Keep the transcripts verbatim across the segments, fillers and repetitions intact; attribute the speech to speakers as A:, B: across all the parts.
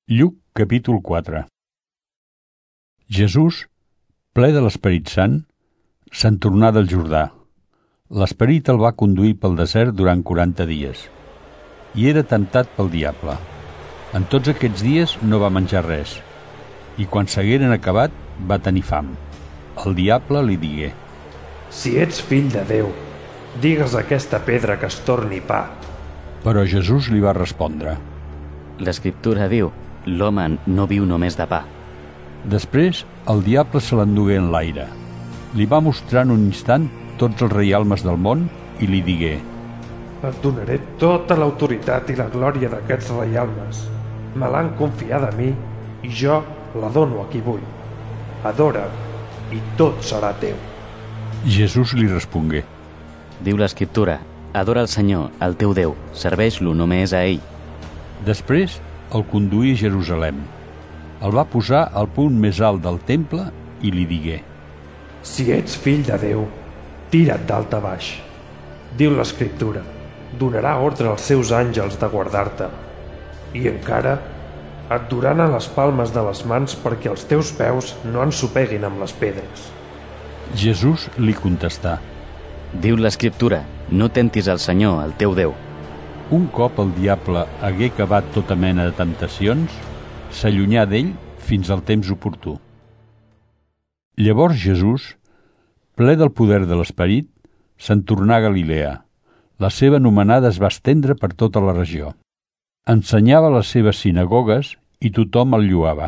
A: Lluc, capítol quatre. Jesús, ple de l'Esperit Sant, se'n tornà del Jordà. L'Esperit el va conduir pel desert durant quaranta dies, i era temptat pel diable. En tots aquests dies no va menjar res, i quan s'hagueren acabat va tenir fam. El diable li digué:
B: Si ets fill de Déu, digues a aquesta pedra que es torni pa.
A: Però Jesús li va respondre:
C: L'Escriptura diu: l'home no viu només de pa.
A: Després el diable se l'endugué en l'aire. Li va mostrar en un instant tots els reialmes del món i li digué:
B: Et donaré tota l'autoritat i la glòria d'aquests reialmes. Me l'han confiat a mi i jo la dono a qui vull. Adora'm i tot serà teu.
A: Jesús li respongué:
C: Diu l'Escriptura: adora el Senyor, el teu Déu, serveix-lo només a ell.
A: Després el conduí a Jerusalem. El va posar al punt més alt del temple i li digué:
B: Si ets fill de Déu, tira't dalt a baix. Diu l'Escriptura: donarà ordre als seus àngels de guardar-te. I encara et duran a les palmes de les mans perquè els teus peus no ensopeguin amb les pedres.
A: Jesús li contestà:
C: Diu l'Escriptura: no tentis el Senyor, el teu Déu.
A: Un cop el diable hagué acabat tota mena de temptacions, s'allunyà d'ell fins al temps oportú. Llavors Jesús, ple del poder de l'Esperit, se'n tornà a Galilea. La seva anomenada es va estendre per tota la regió. Ensenyava a les seves sinagogues i tothom el lloava.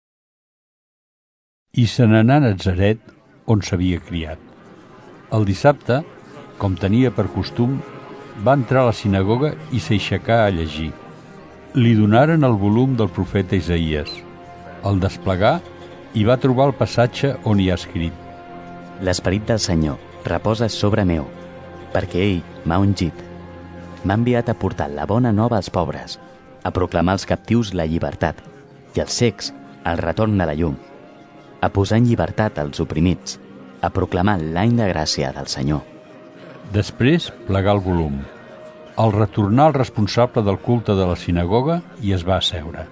A: I se n'anà a Natzaret, on s'havia criat. El dissabte, com tenia per costum, va entrar a la sinagoga i s'aixecà a llegir. Li donaren el volum del profeta Isaïes. El desplegà i va trobar el passatge on hi ha escrit:
C: L'Esperit del Senyor reposa sobre meu, perquè ell m'ha ungit. M'ha enviat a portar la bona nova als pobres, a proclamar als captius la llibertat i als cecs el retorn de la llum, a posar en llibertat els oprimits, a proclamar l'any de gràcia del Senyor.
A: Després plegà el volum. El retornà al responsable del culte de la sinagoga i es va asseure.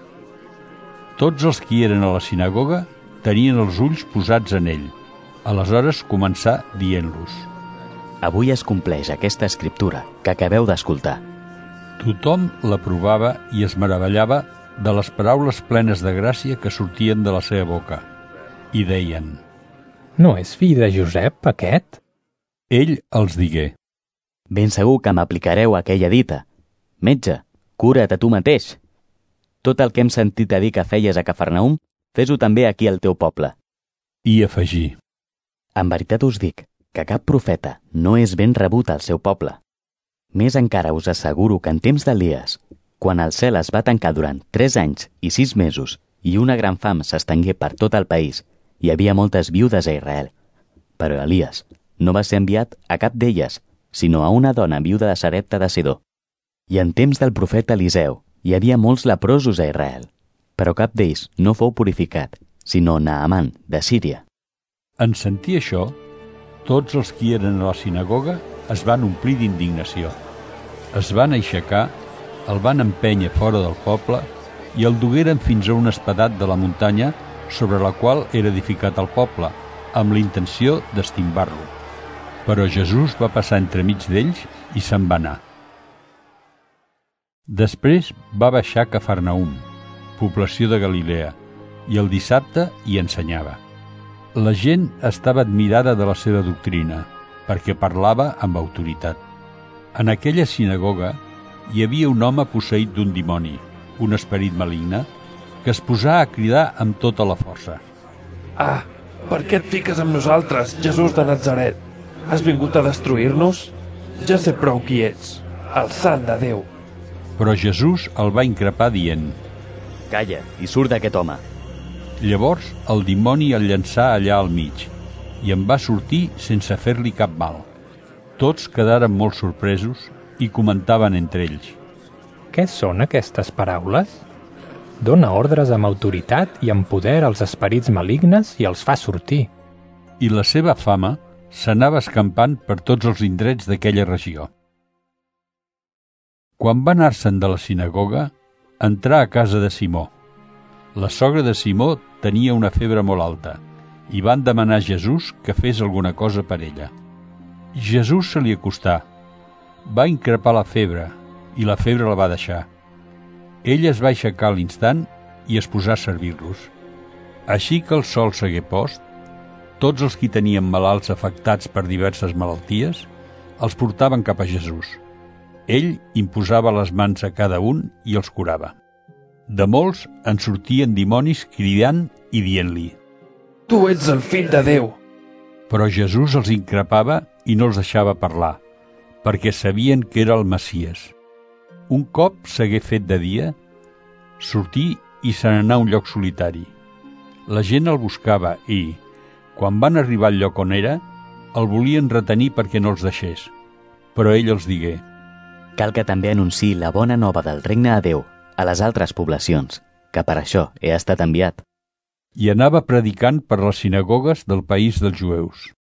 A: Tots els qui eren a la sinagoga tenien els ulls posats en ell. Aleshores començà dient-los:
C: Avui es compleix aquesta escriptura que acabeu d'escoltar.
A: Tothom l'aprovava i es meravellava de les paraules plenes de gràcia que sortien de la seva boca. I deien:
D: No és fill de Josep, aquest?
A: Ell els digué:
C: Ben segur que m'aplicareu aquella dita: Metge, cura't a tu mateix. Tot el que hem sentit a dir que feies a Cafarnaum, fes-ho també aquí al teu poble.
A: I afegí:
C: En veritat us dic que cap profeta no és ben rebut al seu poble. Més encara us asseguro que en temps d'Elies, quan el cel es va tancar durant tres anys i sis mesos i una gran fam s'estengué per tot el país, hi havia moltes viudes a Israel. Però Elies no va ser enviat a cap d'elles, sinó a una dona viuda de Sarepta de Sidó. I en temps del profeta Eliseu hi havia molts leprosos a Israel, però cap d'ells no fou purificat, sinó Naaman, de Síria.
A: En sentir això, tots els qui eren a la sinagoga es van omplir d'indignació. Es van aixecar, el van empènyer fora del poble i el dugueren fins a un espadat de la muntanya sobre la qual era edificat el poble, amb la intenció d'estimbar-lo. Però Jesús va passar entremig d'ells i se'n va anar. Després va baixar a Cafarnaum, població de Galilea, i el dissabte hi ensenyava. La gent estava admirada de la seva doctrina, perquè parlava amb autoritat. En aquella sinagoga hi havia un home posseït d'un dimoni, un esperit maligne, que es posà a cridar amb tota la força:
B: Ah, per què et fiques amb nosaltres, Jesús de Natzaret? Has vingut a destruir-nos? Ja sé prou qui ets, el Sant de Déu.
A: Però Jesús el va increpar dient:
C: Calla i surt d'aquest home.
A: Llavors el dimoni el llançà allà al mig i en va sortir sense fer-li cap mal. Tots quedaren molt sorpresos i comentaven entre ells:
D: Què són aquestes paraules? Dóna ordres amb autoritat i amb poder als esperits malignes i els fa sortir.
A: I la seva fama s'anava escampant per tots els indrets d'aquella regió. Quan va anar-se'n de la sinagoga, entrà a casa de Simó. La sogra de Simó tenia una febre molt alta i van demanar a Jesús que fes alguna cosa per ella. Jesús se li acostà, va increpar la febre i la febre la va deixar. Ella es va aixecar a l'instant i es posà a servir-los. Així que el sol s'hagué post, tots els qui tenien malalts afectats per diverses malalties els portaven cap a Jesús. Ell imposava les mans a cada un i els curava. De molts en sortien dimonis cridant i dient-li:
B: Tu ets el fill de Déu.
A: Però Jesús els increpava i no els deixava parlar, perquè sabien que era el Messies. Un cop s'hagué fet de dia, sortí i se n'anà a un lloc solitari. La gent el buscava i, quan van arribar al lloc on era, el volien retenir perquè no els deixés. Però ell els digué:
C: Cal que també anunciï la bona nova del regne de Déu a les altres poblacions, que per això he estat enviat.
A: I anava predicant per les sinagogues del país dels jueus.